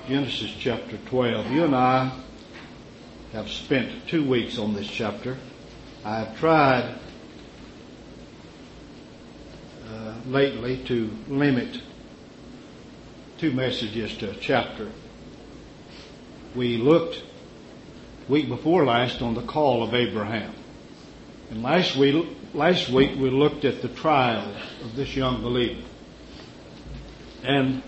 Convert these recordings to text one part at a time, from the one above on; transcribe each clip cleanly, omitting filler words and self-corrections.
Genesis chapter 12. You and I have spent 2 weeks on this chapter. I have tried lately to limit 2 messages to a chapter. We looked week before last on the call of Abraham. And last week we looked at the trials of this young believer. And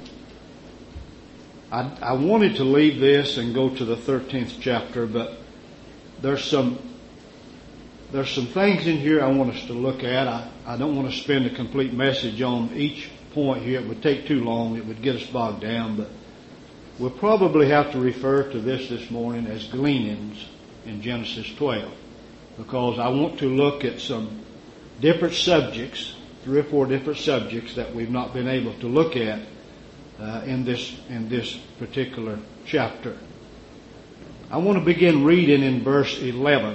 I wanted to leave this and go to the 13th chapter, but there's some things in here I want us to look at. I don't want to spend a complete message on each point here. It would take too long. It would get us bogged down, but we'll probably have to refer to this morning as gleanings in Genesis 12, because I want to look at some different subjects, 3 or 4 different subjects that we've not been able to look at in this particular chapter. I want to begin reading in verse 11.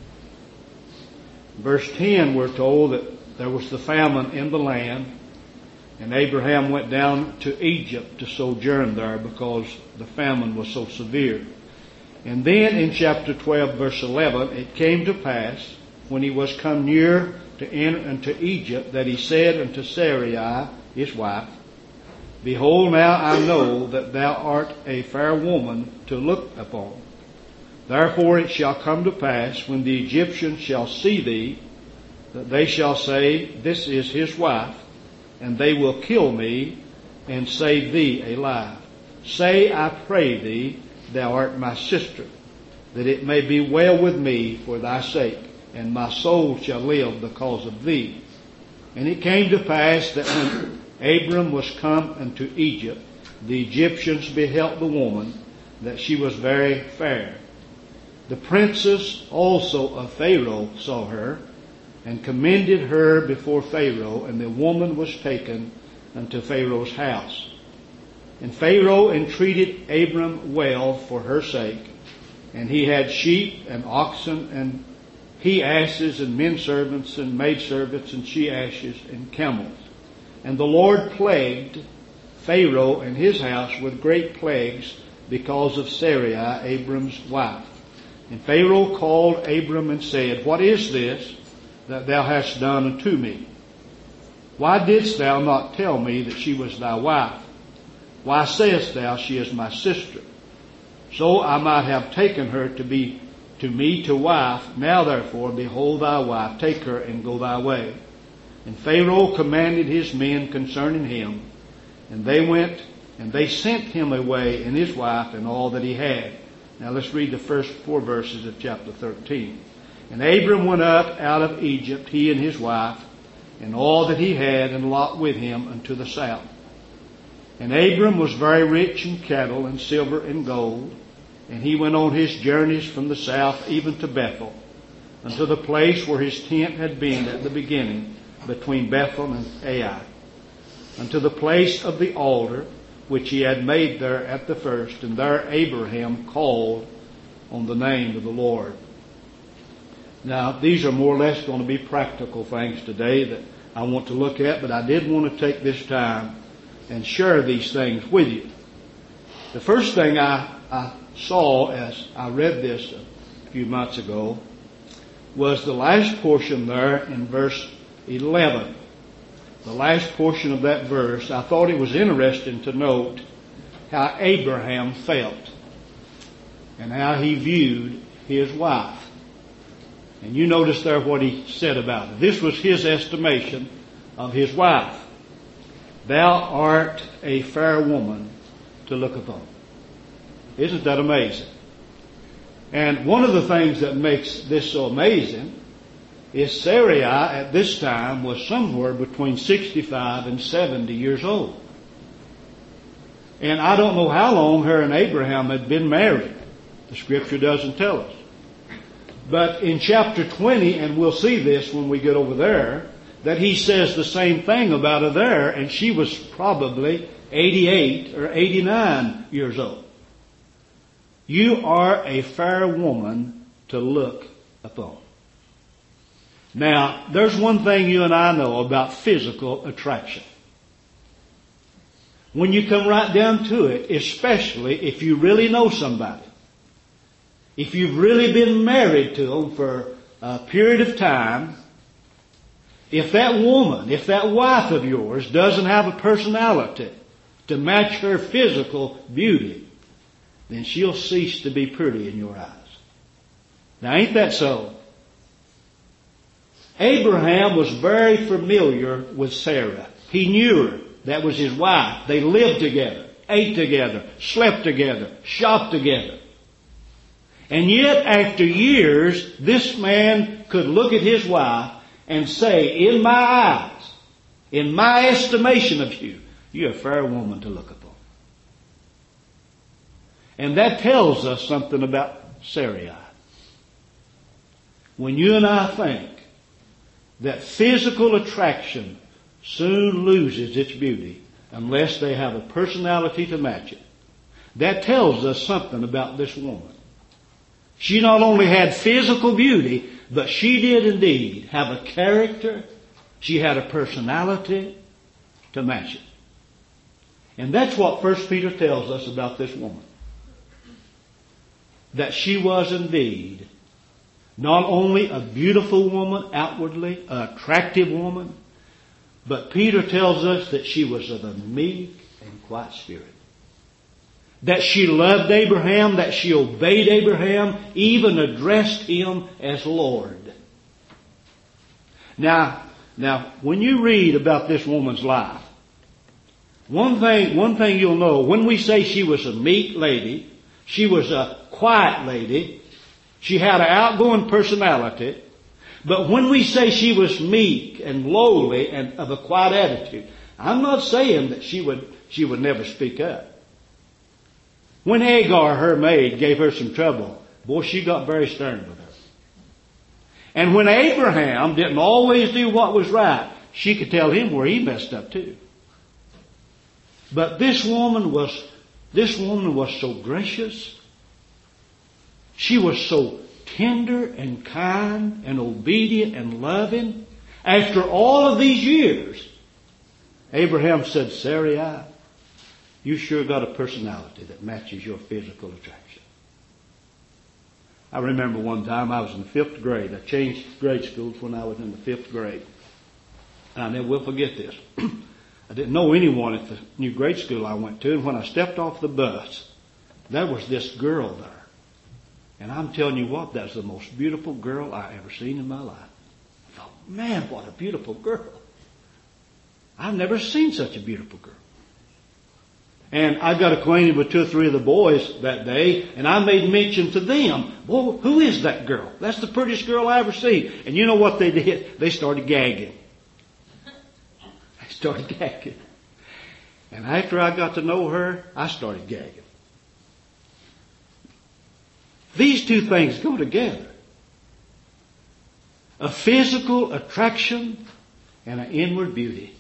Verse 10, we're told that there was the famine in the land, and Abraham went down to Egypt to sojourn there because the famine was so severe. And then in chapter 12, verse 11, it came to pass, when he was come near to enter into Egypt, that he said unto Sarai, his wife, Behold, now I know that thou art a fair woman to look upon. Therefore it shall come to pass, when the Egyptians shall see thee, that they shall say, This is his wife, and they will kill me, and save thee alive. Say, I pray thee, thou art my sister, that it may be well with me for thy sake, and my soul shall live because of thee. And it came to pass that when Abram was come unto Egypt, the Egyptians beheld the woman, that she was very fair. The princes also of Pharaoh saw her, and commended her before Pharaoh, and the woman was taken unto Pharaoh's house. And Pharaoh entreated Abram well for her sake, and he had sheep and oxen and he-asses and men servants and maidservants and she-asses and camels. And the Lord plagued Pharaoh and his house with great plagues because of Sarai, Abram's wife. And Pharaoh called Abram and said, What is this that thou hast done unto me? Why didst thou not tell me that she was thy wife? Why sayest thou, She is my sister? So I might have taken her to be to me to wife. Now therefore, behold thy wife, take her and go thy way. And Pharaoh commanded his men concerning him, and they went, and they sent him away, and his wife, and all that he had. Now let's read the first 4 verses of chapter 13. And Abram went up out of Egypt, he and his wife, and all that he had, and Lot with him, unto the south. And Abram was very rich in cattle, and silver, and gold. And he went on his journeys from the south even to Bethel, unto the place where his tent had been at the beginning, between Bethel and Ai, unto the place of the altar which he had made there at the first, and there Abraham called on the name of the Lord. Now, these are more or less going to be practical things today that I want to look at, but I did want to take this time and share these things with you. The first thing I saw as I read this a few months ago was the last portion there in verse 11. The last portion of that verse. I thought it was interesting to note how Abraham felt and how he viewed his wife. And you notice there what he said about it. This was his estimation of his wife. Thou art a fair woman to look upon. Isn't that amazing? And one of the things that makes this so amazing is Sarai at this time was somewhere between 65 and 70 years old. And I don't know how long her and Abraham had been married. The scripture doesn't tell us. But in chapter 20, and we'll see this when we get over there, that he says the same thing about her there, and she was probably 88 or 89 years old. You are a fair woman to look upon. Now, there's one thing you and I know about physical attraction. when you come right down to it, especially if you really know somebody, if you've really been married to them for a period of time, if that woman, if that wife of yours doesn't have a personality to match her physical beauty, then she'll cease to be pretty in your eyes. Now, ain't that so? Abraham was very familiar with Sarah. He knew her. That was his wife. They lived together, ate together, slept together, shopped together. And yet, after years, this man could look at his wife and say, in my eyes, in my estimation of you, you're a fair woman to look upon. And that tells us something about Sarai. When you and I think that physical attraction soon loses its beauty unless they have a personality to match it, that tells us something about this woman. She not only had physical beauty, but she did indeed have a character. She had a personality to match it. And that's what 1 Peter tells us about this woman. That she was indeed not only a beautiful woman outwardly, an attractive woman, but Peter tells us that she was of a meek and quiet spirit. That she loved Abraham, that she obeyed Abraham, even addressed him as Lord. Now, when you read about this woman's life, one thing you'll know, when we say she was a meek lady, she was a quiet lady, she had an outgoing personality, but when we say she was meek and lowly and of a quiet attitude, I'm not saying that she would never speak up. When Hagar, her maid, gave her some trouble, boy, she got very stern with her. And when Abraham didn't always do what was right, she could tell him where he messed up too. But this woman was so gracious. She was so tender and kind and obedient and loving. After all of these years, Abraham said, Sarai, you sure got a personality that matches your physical attraction. I remember one time I was in the 5th grade. I changed grade schools when I was in the 5th grade. And I never will forget this. I didn't know anyone at the new grade school I went to. And when I stepped off the bus, there was this girl there. And I'm telling you what, that's the most beautiful girl I ever seen in my life. I thought, man, what a beautiful girl. I've never seen such a beautiful girl. And I got acquainted with 2 or 3 of the boys that day, and I made mention to them, well, who is that girl? That's the prettiest girl I ever seen. And you know what they did? They started gagging. They started gagging. And after I got to know her, I started gagging. These two things go together. A physical attraction and an inward beauty.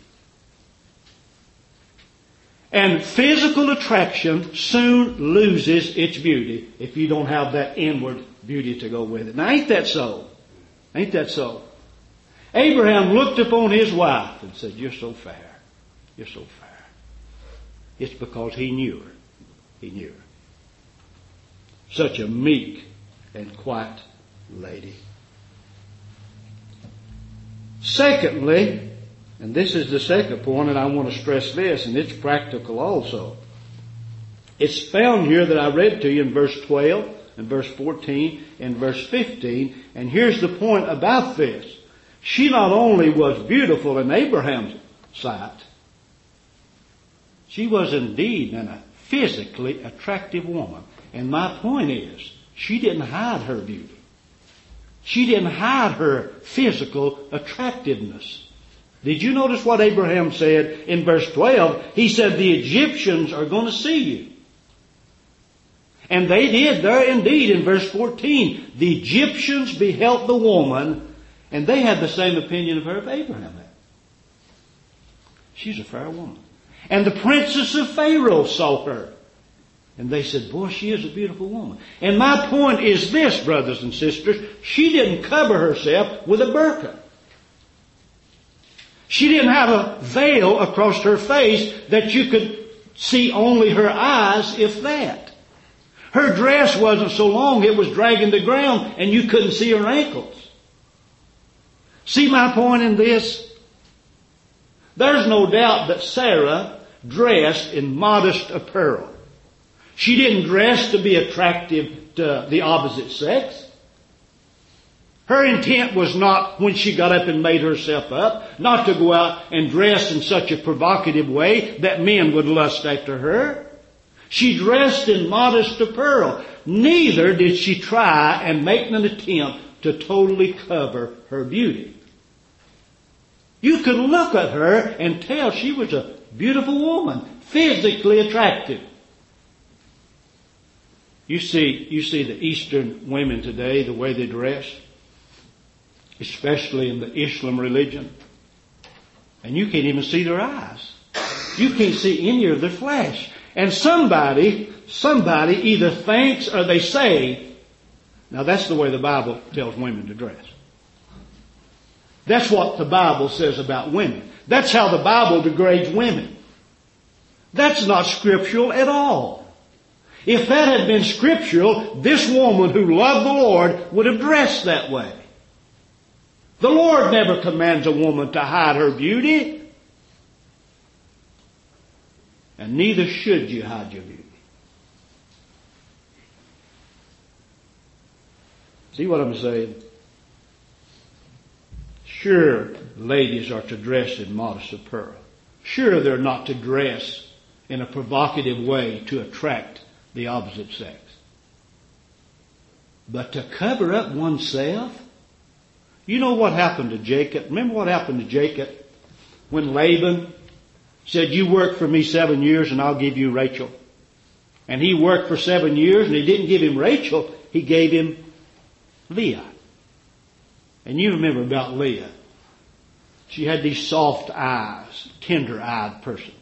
And physical attraction soon loses its beauty if you don't have that inward beauty to go with it. Now, ain't that so? Ain't that so? Abraham looked upon his wife and said, you're so fair. You're so fair. It's because he knew her. He knew her. Such a meek and quiet lady. Secondly, and this is the second point, and I want to stress this, and it's practical also. It's found here that I read to you in verse 12, and verse 14, and verse 15. And here's the point about this. She not only was beautiful in Abraham's sight, she was indeed a physically attractive woman. And my point is, she didn't hide her beauty. She didn't hide her physical attractiveness. Did you notice what Abraham said in verse 12? He said, the Egyptians are going to see you. And they did there indeed in verse 14. The Egyptians beheld the woman, and they had the same opinion of her as Abraham had. She's a fair woman. And the princes of Pharaoh saw her. And they said, boy, she is a beautiful woman. And my point is this, brothers and sisters. She didn't cover herself with a burqa. She didn't have a veil across her face that you could see only her eyes, if that. Her dress wasn't so long it was dragging the ground and you couldn't see her ankles. See my point in this? There's no doubt that Sarah dressed in modest apparel. She didn't dress to be attractive to the opposite sex. Her intent was not, when she got up and made herself up, not to go out and dress in such a provocative way that men would lust after her. She dressed in modest apparel. Neither did she try and make an attempt to totally cover her beauty. You could look at her and tell she was a beautiful woman, physically attractive. You see the Eastern women today, the way they dress, especially in the Islam religion, and you can't even see their eyes. You can't see any of their flesh. And somebody either thinks or they say, now that's the way the Bible tells women to dress. That's what the Bible says about women. That's how the Bible degrades women. That's not scriptural at all. If that had been scriptural, this woman who loved the Lord would have dressed that way. The Lord never commands a woman to hide her beauty. And neither should you hide your beauty. See what I'm saying? Sure, ladies are to dress in modest apparel. Sure, they're not to dress in a provocative way to attract the opposite sex. But to cover up oneself? You know what happened to Jacob? Remember what happened to Jacob when Laban said, you work for me 7 years and I'll give you Rachel. And he worked for 7 years and he didn't give him Rachel, he gave him Leah. And you remember about Leah. She had these soft eyes, tender-eyed person.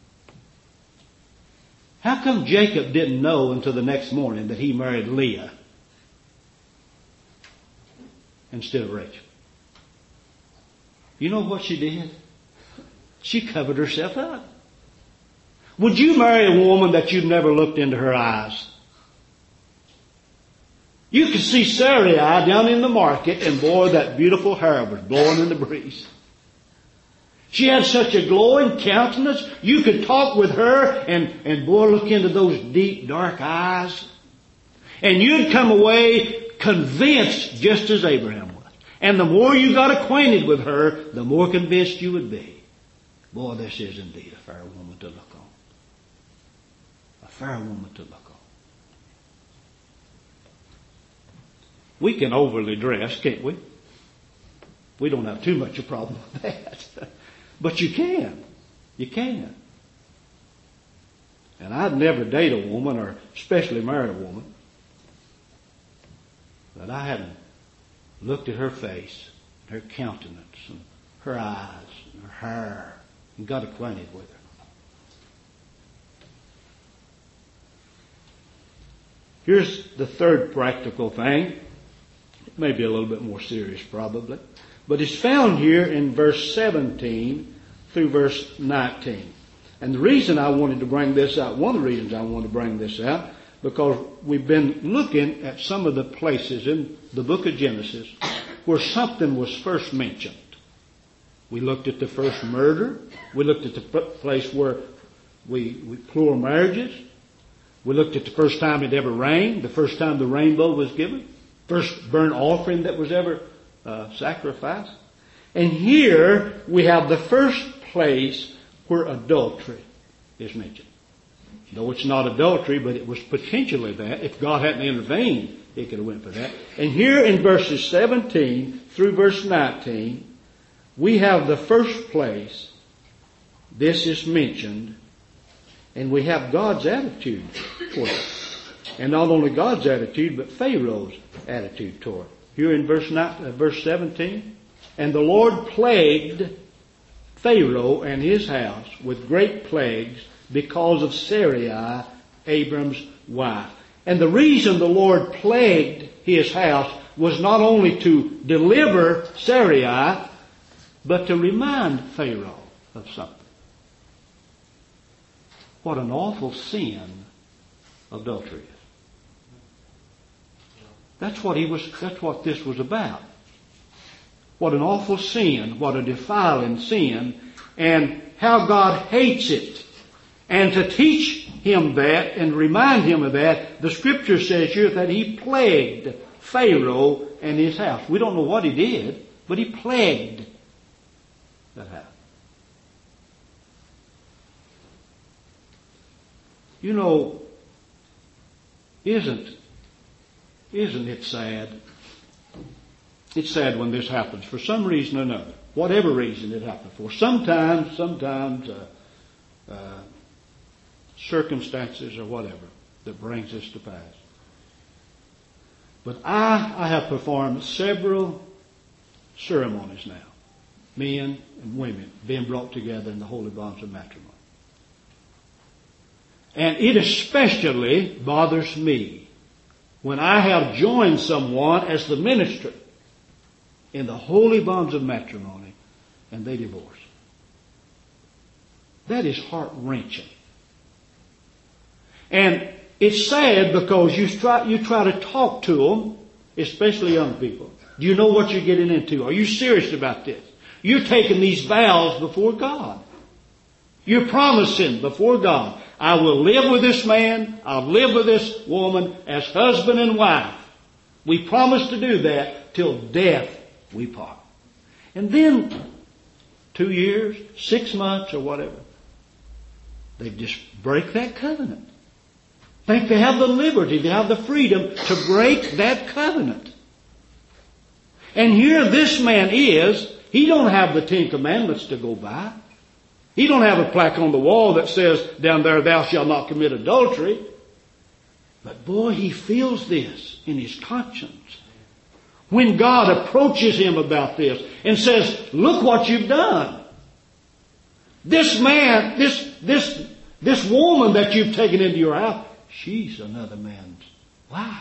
How come Jacob didn't know until the next morning that he married Leah instead of Rachel? You know what she did? She covered herself up. Would you marry a woman that you've never looked into her eyes? You could see Sarai down in the market, and boy, that beautiful hair was blowing in the breeze. She had such a glowing countenance. You could talk with her and boy, look into those deep, dark eyes. And you'd come away convinced just as Abraham was. And the more you got acquainted with her, the more convinced you would be. Boy, this is indeed a fair woman to look on. A fair woman to look on. We can overly dress, can't we? We don't have too much a problem with that. But you can. You can. And I'd never date a woman, or especially marry a woman, that I hadn't looked at her face, her countenance, and her eyes, and her hair, and got acquainted with her. Here's the third practical thing. It may be a little bit more serious probably. But it's found here in verse 17 through verse 19. And the reason I wanted to bring this out, one of the reasons I wanted to bring this out, because we've been looking at some of the places in the book of Genesis where something was first mentioned. We looked at the first murder. We looked at the place where we plural marriages. We looked at the first time it ever rained, the first time the rainbow was given, first burnt offering that was ever sacrificed. And here we have the first place where adultery is mentioned. Though it's not adultery, but it was potentially that. If God hadn't intervened, it could have went for that. And here in verses 17 through verse 19, we have the first place this is mentioned, and we have God's attitude toward it. And not only God's attitude, but Pharaoh's attitude toward it. Here in verse 17, and the Lord plagued Pharaoh and his house with great plagues because of Sarai, Abram's wife. And the reason the Lord plagued his house was not only to deliver Sarai, but to remind Pharaoh of something. what an awful sin adultery is. That's what this was about. What an awful sin, what a defiling sin, and how God hates it. And to teach him that and remind him of that, the scripture says here that he plagued Pharaoh and his house. We don't know what he did, but he plagued that house. You know, isn't it sad? It's sad when this happens for some reason or another. Whatever reason it happens for. Sometimes circumstances or whatever that brings this to pass. But I have performed several ceremonies now. Men and women being brought together in the holy bonds of matrimony. And it especially bothers me when I have joined someone as the minister in the holy bonds of matrimony and they divorce. That is heart-wrenching. And it's sad because you try to talk to them, especially young people. Do you know what you're getting into? Are you serious about this? You're taking these vows before God. You're promising before God, I will live with this man, I'll live with this woman as husband and wife. We promise to do that till death we part. And then 2 years, 6 months or whatever, they just break that covenant. Think they have the liberty, they have the freedom to break that covenant. And here this man he don't have the 10 Commandments to go by. He don't have a plaque on the wall that says down there, thou shalt not commit adultery. But boy, he feels this in his conscience. When God approaches him about this and says, look what you've done. This man, this woman that you've taken into your house, she's another man's wife.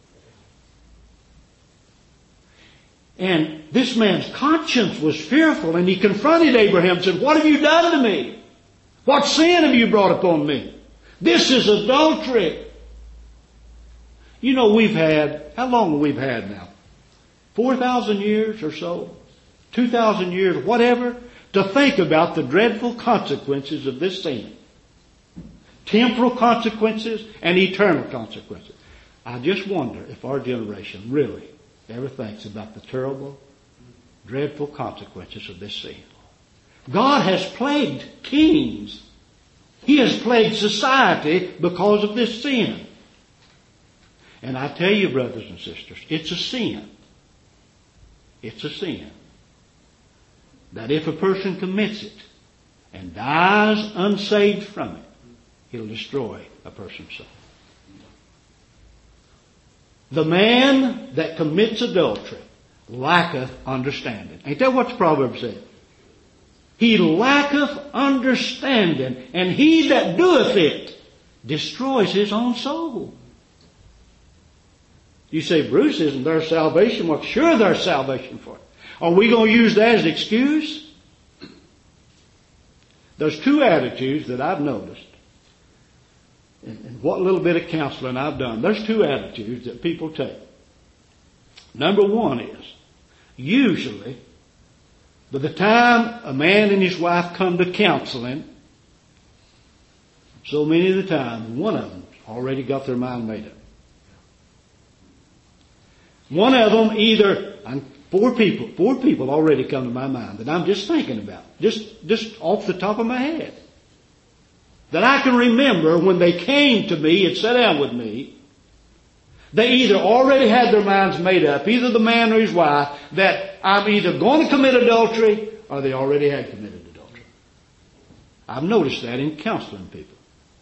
And this man's conscience was fearful, and he confronted Abraham and said, what have you done to me? What sin have you brought upon me? This is adultery. You know, how long have we had now? 4,000 years or so? 2,000 years, whatever, to think about the dreadful consequences of this sin. Temporal consequences and eternal consequences. I just wonder if our generation really ever thinks about the terrible, dreadful consequences of this sin. God has plagued kings. He has plagued society because of this sin. And I tell you, brothers and sisters, it's a sin. It's a sin that if a person commits it and dies unsaved from it, it'll destroy a person's soul. The man that commits adultery lacketh understanding. Ain't that what the proverb said? He lacketh understanding, and he that doeth it destroys his own soul. You say, Bruce, isn't there salvation? Well, sure there's salvation for it. Are we going to use that as an excuse? There's 2 attitudes that I've noticed. And what little bit of counseling I've done. There's 2 attitudes that people take. Number 1 is, usually, by the time a man and his wife come to counseling, so many of the time, one of them's already got their mind made up. One of them either, 4 people already come to my mind that I'm just thinking about, just off the top of my head. That I can remember when they came to me and sat down with me, they either already had their minds made up, either the man or his wife, that I'm either going to commit adultery or they already had committed adultery. I've noticed that in counseling people.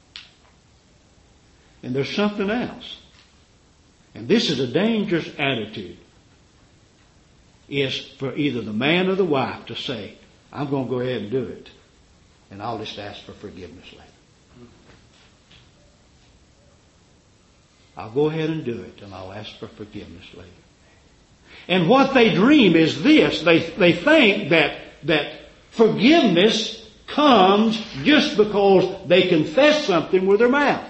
And there's something else. And this is a dangerous attitude. Is for either the man or the wife to say, I'm going to go ahead and do it. And I'll just ask for forgiveness later. I'll go ahead and do it, and I'll ask for forgiveness later. And what they dream is this. They think that forgiveness comes just because they confess something with their mouth.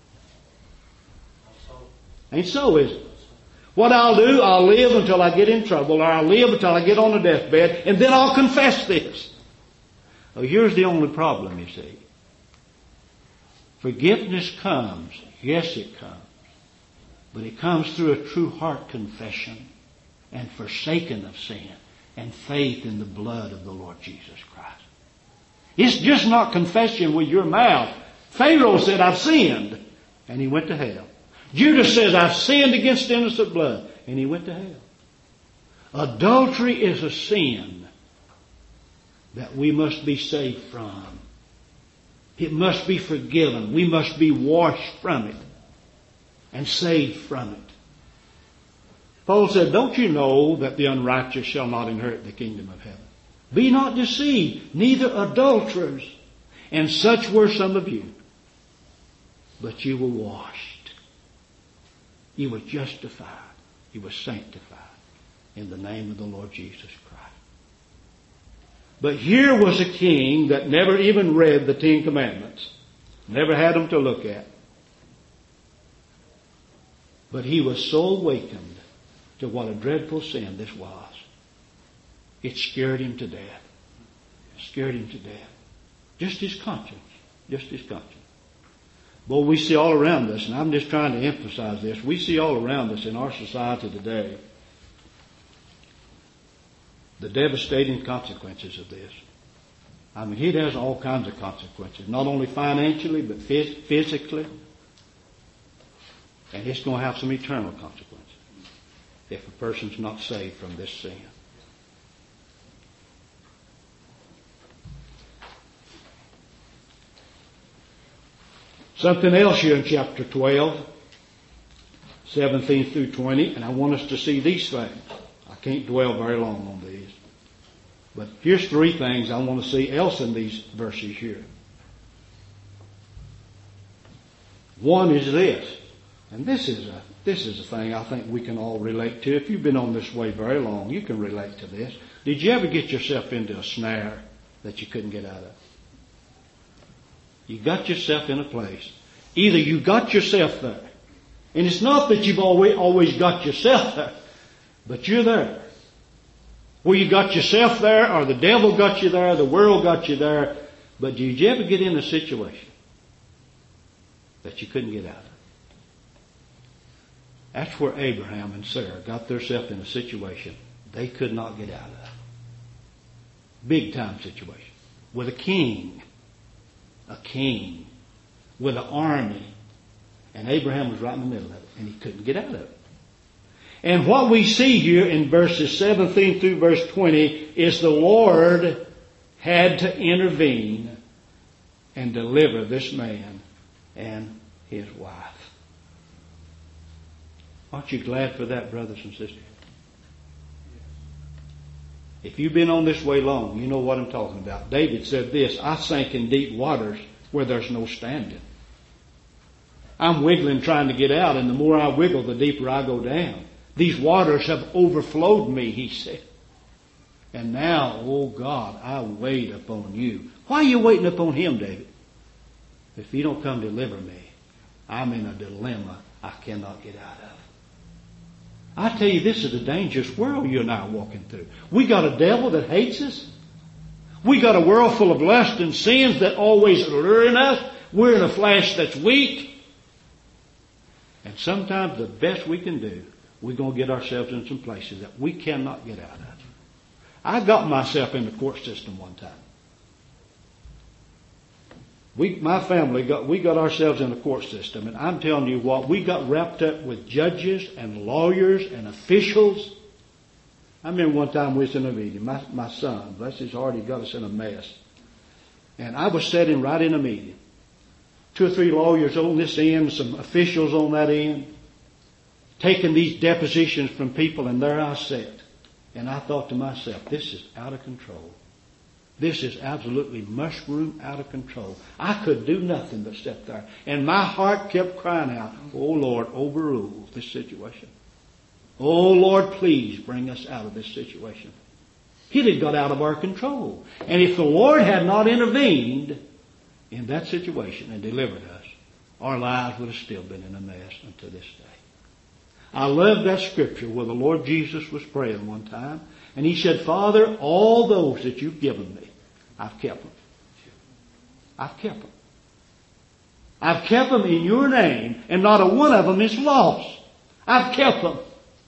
Ain't so, is it? What I'll do, I'll live until I get in trouble, or I'll live until I get on the deathbed, and then I'll confess this. Well, here's the only problem, you see. Forgiveness comes. Yes, it comes. But it comes through a true heart confession and forsaking of sin and faith in the blood of the Lord Jesus Christ. It's just not confession with your mouth. Pharaoh said, I've sinned, and he went to hell. Judas says, I've sinned against innocent blood, and he went to hell. Adultery is a sin that we must be saved from. It must be forgiven. We must be washed from it and saved from it. Paul said, don't you know that the unrighteous shall not inherit the kingdom of heaven? Be not deceived, neither adulterers. And such were some of you. But you were washed. You were justified. You were sanctified in the name of the Lord Jesus Christ. But here was a king that never even read the 10 Commandments. Never had them to look at. But he was so awakened to what a dreadful sin this was. It scared him to death. It scared him to death. Just his conscience. Just his conscience. Boy, we see all around us, and I'm just trying to emphasize this, we see all around us in our society today the devastating consequences of this. I mean, it has all kinds of consequences, not only financially, but physically. And it's going to have some eternal consequences if a person's not saved from this sin. Something else here in chapter 12, 17 through 20, and I want us to see these things. I can't dwell very long on these. But here's 3 things I want to see else in these verses here. One is this, and this is a thing I think we can all relate to. If you've been on this way very long, you can relate to this. Did you ever get yourself into a snare that you couldn't get out of? You got yourself in a place. Either you got yourself there, and it's not that you've always got yourself there, but you're there. Well, you got yourself there, or the devil got you there, the world got you there, but did you ever get in a situation that you couldn't get out of? That's where Abraham and Sarah got themselves in a situation they could not get out of. Big time situation. With a king, with an army, and Abraham was right in the middle of it, and he couldn't get out of it. And what we see here in verses 17 through verse 20 is the Lord had to intervene and deliver this man and his wife. Aren't you glad for that, brothers and sisters? If you've been on this way long, you know what I'm talking about. David said this, I sank in deep waters where there's no standing. I'm wiggling trying to get out, and the more I wiggle, the deeper I go down. These waters have overflowed me, he said. And now, oh God, I wait upon you. Why are you waiting upon him, David? If you don't come deliver me, I'm in a dilemma I cannot get out of. I tell you, this is a dangerous world you and I are walking through. We got a devil that hates us. We got a world full of lust and sins that always alluring us. We're in a flesh that's weak. And sometimes the best we can do, we're going to get ourselves in some places that we cannot get out of. I got myself in the court system one time. My family got ourselves in the court system, and I'm telling you what, we got wrapped up with judges and lawyers and officials. I remember one time we was in a meeting. My son, bless his heart, he got us in a mess. And I was sitting right in a meeting. 2 or 3 lawyers on this end, some officials on that end, taking these depositions from people, and there I sat. And I thought to myself, this is out of control. This is absolutely mushroom out of control. I could do nothing but sit there. And my heart kept crying out, oh Lord, overrule this situation. Oh Lord, please bring us out of this situation. It had got out of our control. And if the Lord had not intervened in that situation and delivered us, our lives would have still been in a mess until this day. I love that scripture where the Lord Jesus was praying one time, and He said, Father, all those that you've given me, I've kept them. I've kept them. I've kept them in your name, and not a one of them is lost. I've kept them.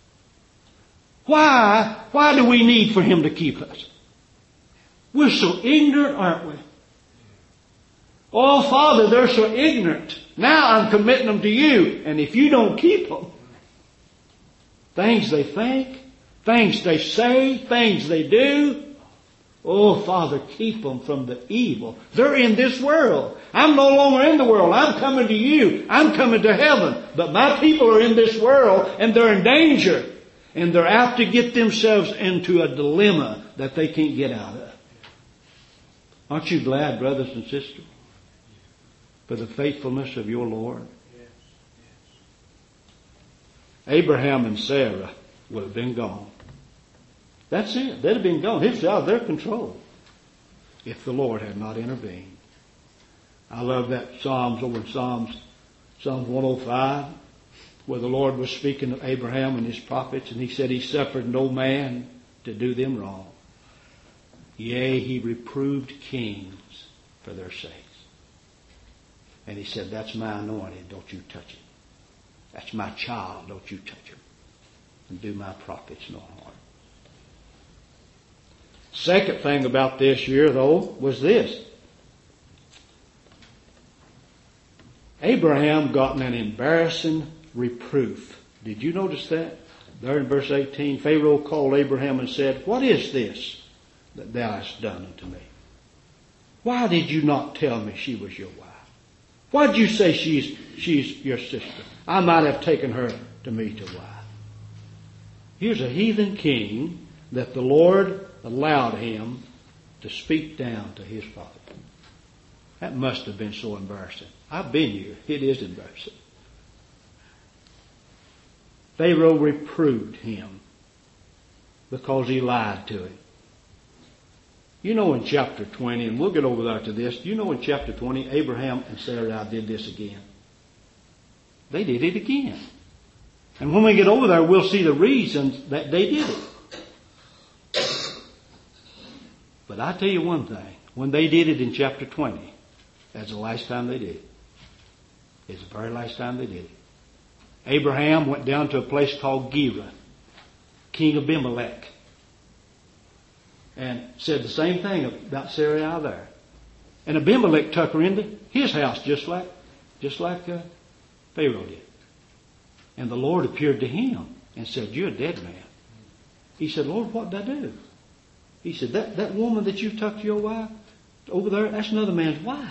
Why? Why do we need for Him to keep us? We're so ignorant, aren't we? Oh, Father, they're so ignorant. Now I'm committing them to you. And if you don't keep them, things they think, things they say, things they do, oh, Father, keep them from the evil. They're in this world. I'm no longer in the world. I'm coming to you. I'm coming to heaven. But my people are in this world and they're in danger. And they're out to get themselves into a dilemma that they can't get out of. Aren't you glad, brothers and sisters, for the faithfulness of your Lord? Abraham and Sarah would have been gone. That's it. They'd have been gone. It's out of their control if the Lord had not intervened. I love that Psalms over in Psalms 105, where the Lord was speaking of Abraham and his prophets, and He said He suffered no man to do them wrong. Yea, He reproved kings for their sakes. And He said, that's my anointed, don't you touch it. That's my child, don't you touch him. And do my prophets no harm. Second thing about this year, though, was this. Abraham got an embarrassing reproof. Did you notice that? There in verse 18, Pharaoh called Abraham and said, what is this that thou hast done unto me? Why did you not tell me she was your wife? Why did you say she's your sister? I might have taken her to me to wife. Here's a heathen king that the Lord allowed him to speak down to his father. That must have been so embarrassing. I've been here. It is embarrassing. Pharaoh reproved him because he lied to him. You know in chapter 20, and we'll get over there to this, you know in chapter 20, Abraham and Sarah did this again. They did it again. And when we get over there, we'll see the reasons that they did it. But I tell you one thing, when they did it in chapter 20, that's the last time they did it. It's the very last time they did it. Abraham went down to a place called Gerar, King Abimelech, and said the same thing about Sarai there. And Abimelech took her into his house just like Pharaoh did. And the Lord appeared to him and said, you're a dead man. He said, Lord, what did I do? He said, that woman that you took to your wife over there, that's another man's wife.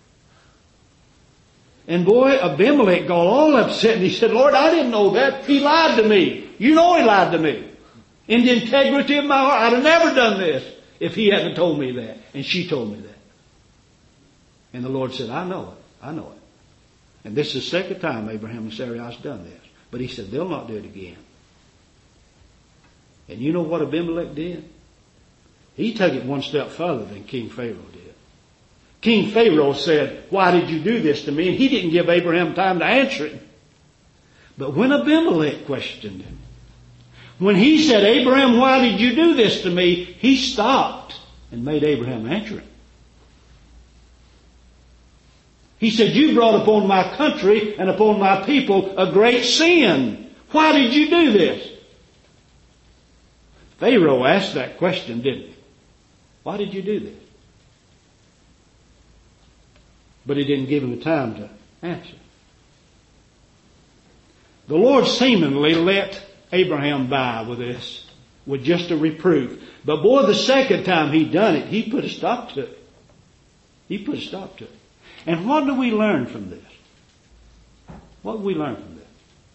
And boy, Abimelech got all upset and he said, Lord, I didn't know that. He lied to me. You know he lied to me. In the integrity of my heart, I'd have never done this if he hadn't told me that. And she told me that. And the Lord said, I know it. I know it. And this is the second time Abraham and Sarai has done this. But he said, they'll not do it again. And you know what Abimelech did? He took it one step further than King Pharaoh did. King Pharaoh said, why did you do this to me? And he didn't give Abraham time to answer it. But when Abimelech questioned him, when he said, Abraham, why did you do this to me? He stopped and made Abraham answer it. He said, you brought upon my country and upon my people a great sin. Why did you do this? Pharaoh asked that question, didn't he? Why did you do this? But he didn't give him the time to answer. The Lord seemingly let Abraham by with this, with just a reproof. But boy, the second time he done it, he put a stop to it. He put a stop to it. And what do we learn from this? What do we learn from this?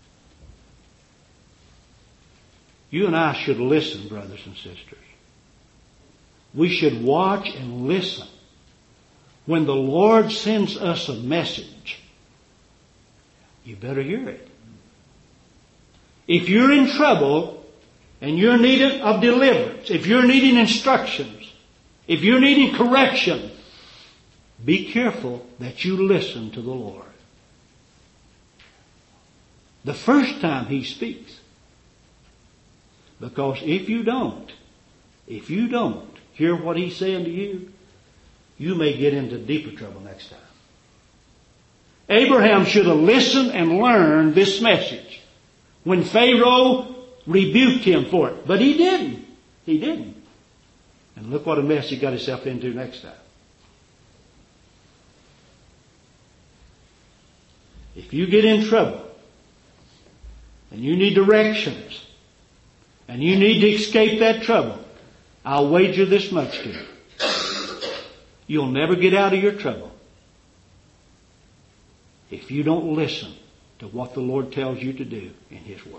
You and I should listen, brothers and sisters. We should watch and listen. When the Lord sends us a message, you better hear it. If you're in trouble, and you're needing of deliverance, if you're needing instructions, if you're needing correction, be careful that you listen to the Lord. The first time He speaks. Because if you don't hear what He's saying to you, you may get into deeper trouble next time. Abraham should have listened and learned this message when Pharaoh rebuked him for it. But he didn't. He didn't. And look what a mess he got himself into next time. If you get in trouble and you need directions and you need to escape that trouble, I'll wager this much to you. You'll never get out of your trouble if you don't listen to what the Lord tells you to do in His Word.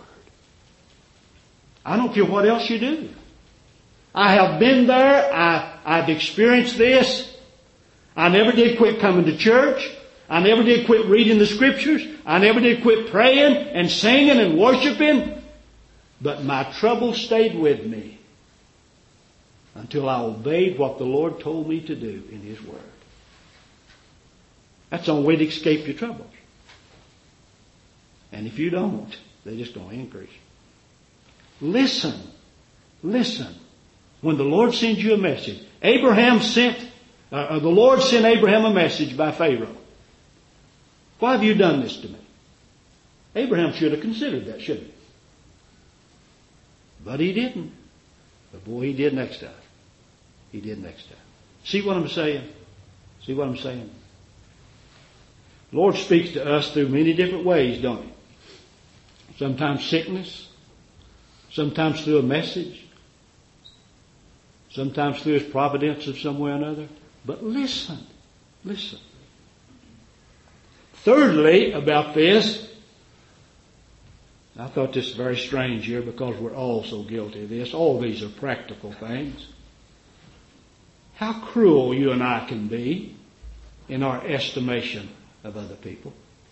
I don't care what else you do. I have been there. I've experienced this. I never did quit coming to church. I never did quit reading the Scriptures. I never did quit praying and singing and worshiping. But my trouble stayed with me until I obeyed what the Lord told me to do in His Word. That's the only way to escape your troubles. And if you don't, they're just going to increase. Listen. Listen. When the Lord sends you a message, the Lord sent Abraham a message by Pharaoh. Why have you done this to me? Abraham should have considered that, shouldn't he? But he didn't. But boy, he did next time. He did next time. See what I'm saying? See what I'm saying? The Lord speaks to us through many different ways, don't He? Sometimes sickness. Sometimes through a message. Sometimes through His providence of some way or another. But listen. Listen. Thirdly, about this, I thought this very strange here because we're all so guilty of this. All these are practical things. How cruel you and I can be in our estimation of other people.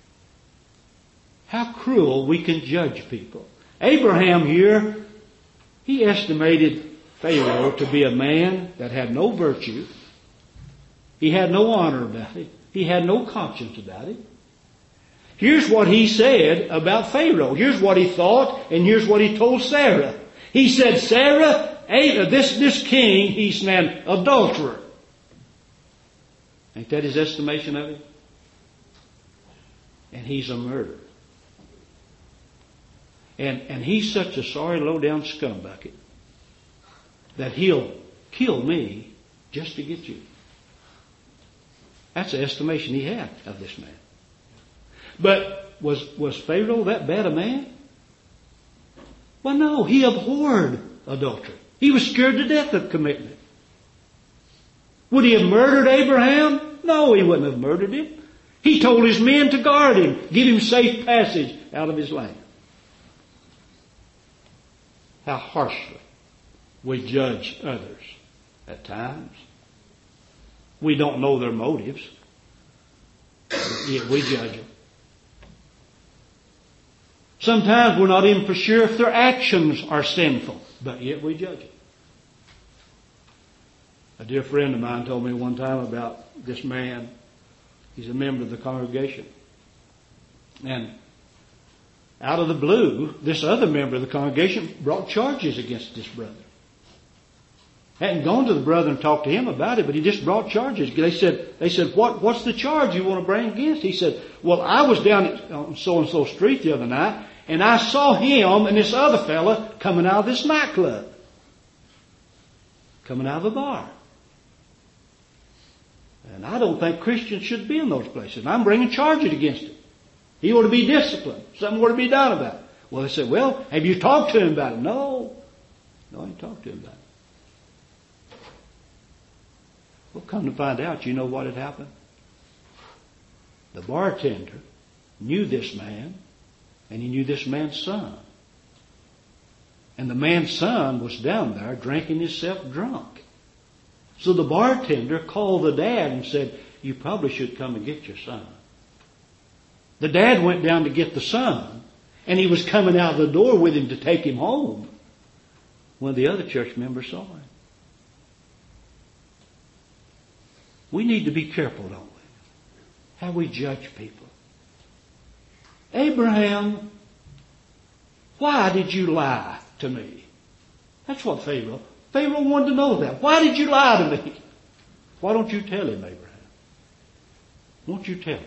How cruel we can judge people. Abraham here, he estimated Pharaoh to be a man that had no virtue. He had no honor about it. He had no conscience about it. Here's what he said about Pharaoh. Here's what he thought, and here's what he told Sarah. He said, Sarah, this king, he's an adulterer. Ain't that his estimation of him? And he's a murderer. And he's such a sorry, low-down scumbucket that he'll kill me just to get you. That's the estimation he had of this man. But was Pharaoh that bad a man? Well, no, he abhorred adultery. He was scared to death of committing it. Would he have murdered Abraham? No, he wouldn't have murdered him. He told his men to guard him, give him safe passage out of his land. How harshly we judge others at times. We don't know their motives, yet we judge them. Sometimes we're not even for sure if their actions are sinful, but yet we judge them. A dear friend of mine told me one time about this man. He's a member of the congregation. And out of the blue, this other member of the congregation brought charges against this brother. Hadn't gone to the brother and talked to him about it, but he just brought charges. They said, what's the charge you want to bring against? He said, well, I was down on so-and-so street the other night, and I saw him and this other fella coming out of this nightclub. Coming out of a bar. And I don't think Christians should be in those places. And I'm bringing charges against him. He ought to be disciplined. Something ought to be done about it. Well, they said, well, have you talked to him about it? No, I didn't talk to him about it. Well, come to find out, you know what had happened? The bartender knew this man, and he knew this man's son. And the man's son was down there drinking himself drunk. So the bartender called the dad and said, you probably should come and get your son. The dad went down to get the son, and he was coming out the door with him to take him home. when the other church members saw him. We need to be careful, don't we? How we judge people. Abraham, why did you lie to me? That's what Pharaoh wanted to know that. Why did you lie to me? Why don't you tell him, Abraham? Won't you tell him?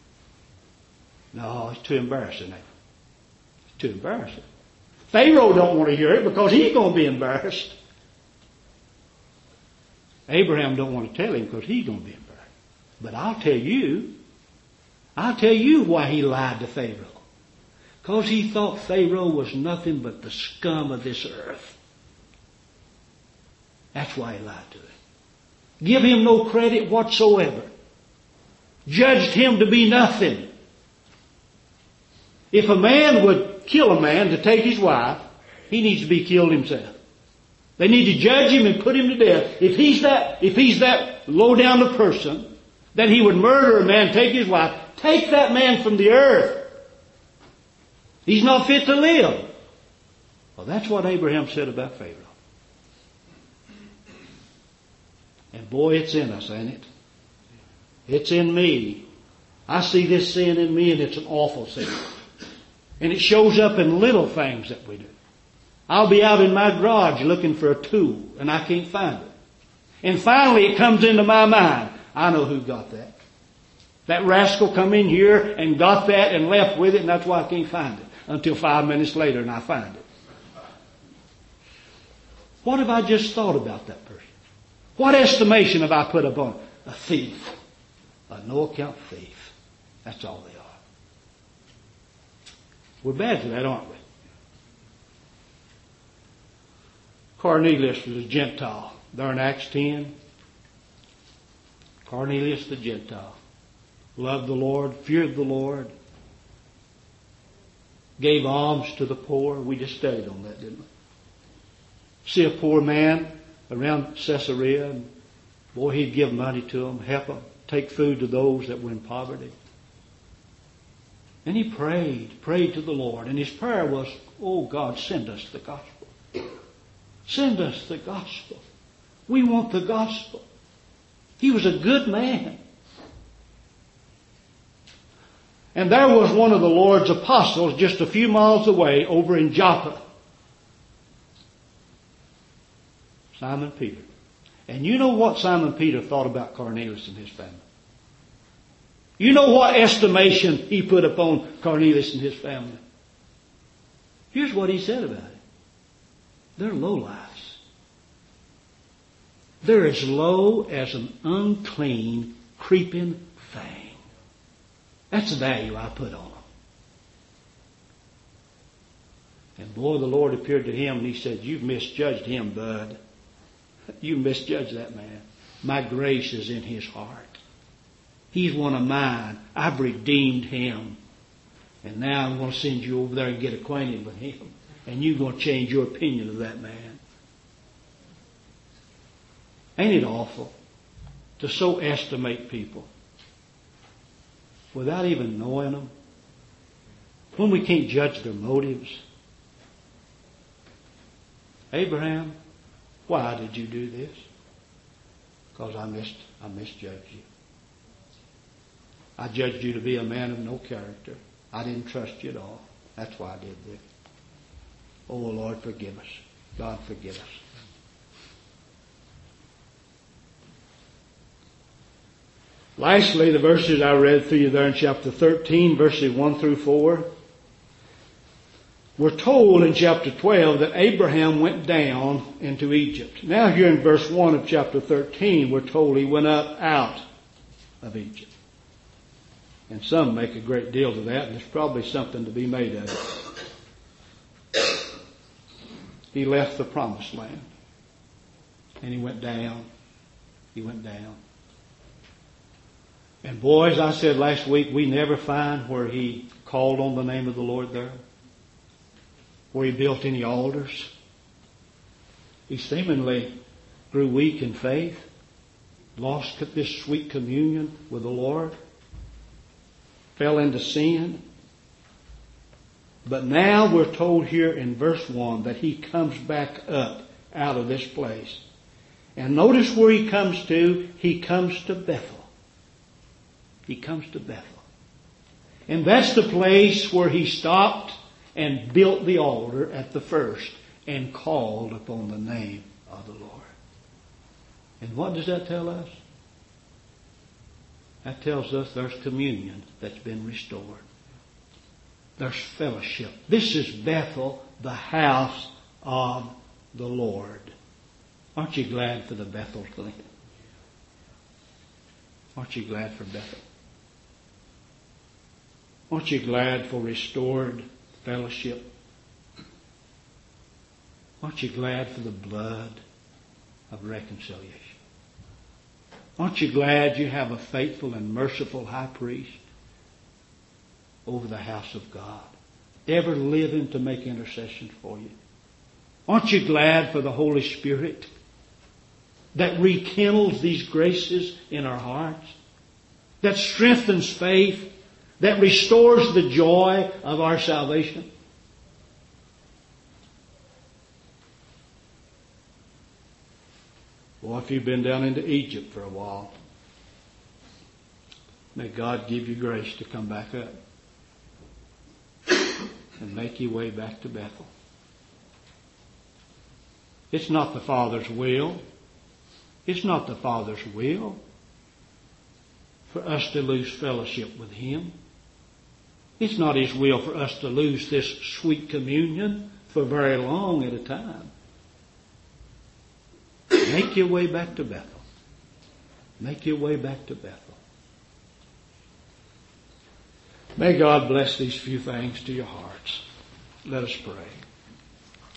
No, it's too embarrassing. It's too embarrassing. Pharaoh don't want to hear it because he's going to be embarrassed. Abraham don't want to tell him because he's going to be embarrassed. But I'll tell you why he lied to Pharaoh. Because he thought Pharaoh was nothing but the scum of this earth. That's why he lied to him. Give him no credit whatsoever. Judged him to be nothing. If a man would kill a man to take his wife, he needs to be killed himself. They need to judge him and put him to death. If he's that low down a person, that he would murder a man, take his wife, take that man from the earth. He's not fit to live. Well, that's what Abraham said about Pharaoh. And boy, it's in us, ain't it? It's in me. I see this sin in me, and it's an awful sin. And it shows up in little things that we do. I'll be out in my garage looking for a tool, and I can't find it. And finally it comes into my mind, I know who got that. That rascal come in here and got that and left with it, and that's why I can't find it. Until 5 minutes later and I find it. What have I just thought about that person? What estimation have I put upon it? A thief. A no-account thief. That's all they are. We're bad for that, aren't we? Cornelius was a Gentile. There in Acts 10. Cornelius the Gentile. Loved the Lord, feared the Lord. Gave alms to the poor. We just studied on that, didn't we? See a poor man around Caesarea, and boy, he'd give money to them, help them, take food to those that were in poverty. And he prayed to the Lord. And his prayer was, oh God, send us the gospel. Send us the gospel. We want the gospel. He was a good man. And there was one of the Lord's apostles just a few miles away over in Joppa. Simon Peter. And you know what Simon Peter thought about Cornelius and his family? You know what estimation he put upon Cornelius and his family? Here's what he said about it. They're lowlifes. They're as low as an unclean, creeping thing. That's the value I put on them. And boy, the Lord appeared to him and he said, you've misjudged him, bud. You misjudged that man. My grace is in his heart. He's one of mine. I've redeemed him. And now I'm going to send you over there and get acquainted with him. And you're going to change your opinion of that man. Ain't it awful to so estimate people without even knowing them? When we can't judge their motives. Abraham, why did you do this? Because I misjudged you. I judged you to be a man of no character. I didn't trust you at all. That's why I did this. Oh, Lord, forgive us. God, forgive us. Lastly, the verses I read through you there in chapter 13, verses 1 through 4. We're told in chapter 12 that Abraham went down into Egypt. Now here in verse 1 of chapter 13, we're told he went up out of Egypt. And some make a great deal of that, and there's probably something to be made of it. He left the promised land. And he went down. He went down. And boys, I said last week, we never find where he called on the name of the Lord there. Where he built any altars. He seemingly grew weak in faith. Lost this sweet communion with the Lord. Fell into sin. But now we're told here in verse 1 that he comes back up out of this place. And notice where he comes to. He comes to Bethel. He comes to Bethel. And that's the place where he stopped and built the altar at the first and called upon the name of the Lord. And what does that tell us? That tells us there's communion that's been restored. There's fellowship. This is Bethel, the house of the Lord. Aren't you glad for the Bethel thing? Aren't you glad for Bethel? Aren't you glad for restored fellowship? Aren't you glad for the blood of reconciliation? Aren't you glad you have a faithful and merciful high priest over the house of God, ever living to make intercession for you? Aren't you glad for the Holy Spirit that rekindles these graces in our hearts, that strengthens faith, that restores the joy of our salvation? Well, if you've been down into Egypt for a while, may God give you grace to come back up and make your way back to Bethel. It's not the Father's will. It's not the Father's will for us to lose fellowship with Him. It's not His will for us to lose this sweet communion for very long at a time. Make your way back to Bethel. Make your way back to Bethel. May God bless these few things to your hearts. Let us pray.